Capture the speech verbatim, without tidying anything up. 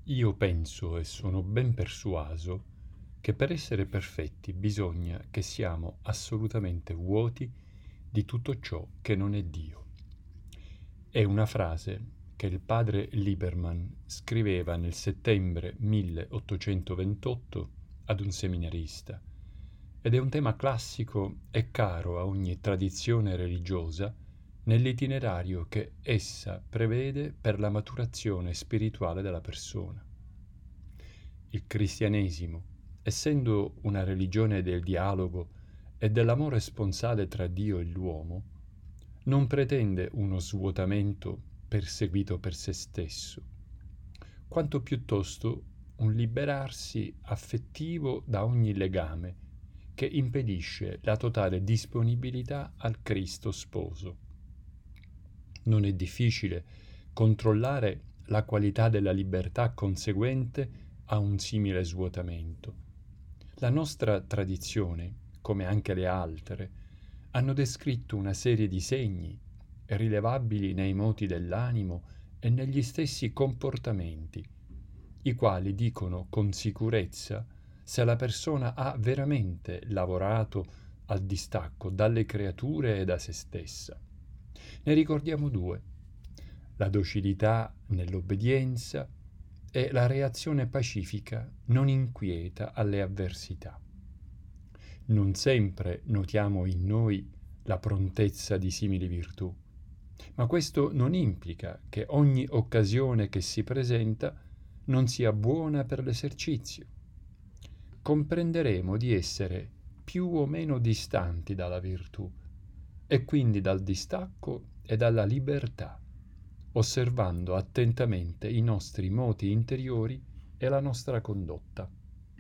Io penso e sono ben persuaso che per essere perfetti bisogna che siamo assolutamente vuoti di tutto ciò che non è Dio. È una frase che il padre Lieberman scriveva nel settembre milleottocentoventotto ad un seminarista ed è un tema classico e caro a ogni tradizione religiosa nell'itinerario che essa prevede per la maturazione spirituale della persona. Il cristianesimo, essendo una religione del dialogo e dell'amore sponsale tra Dio e l'uomo, non pretende uno svuotamento perseguito per se stesso, quanto piuttosto un liberarsi affettivo da ogni legame che impedisce la totale disponibilità al Cristo sposo. Non è difficile controllare la qualità della libertà conseguente a un simile svuotamento. La nostra tradizione, come anche le altre, hanno descritto una serie di segni rilevabili nei moti dell'animo e negli stessi comportamenti, i quali dicono con sicurezza se la persona ha veramente lavorato al distacco dalle creature e da se stessa. Ne ricordiamo due: la docilità nell'obbedienza e la reazione pacifica non inquieta alle avversità. Non sempre notiamo in noi la prontezza di simili virtù, ma questo non implica che ogni occasione che si presenta non sia buona per l'esercizio. Comprenderemo di essere più o meno distanti dalla virtù e quindi dal distacco e dalla libertà, osservando attentamente i nostri moti interiori e la nostra condotta.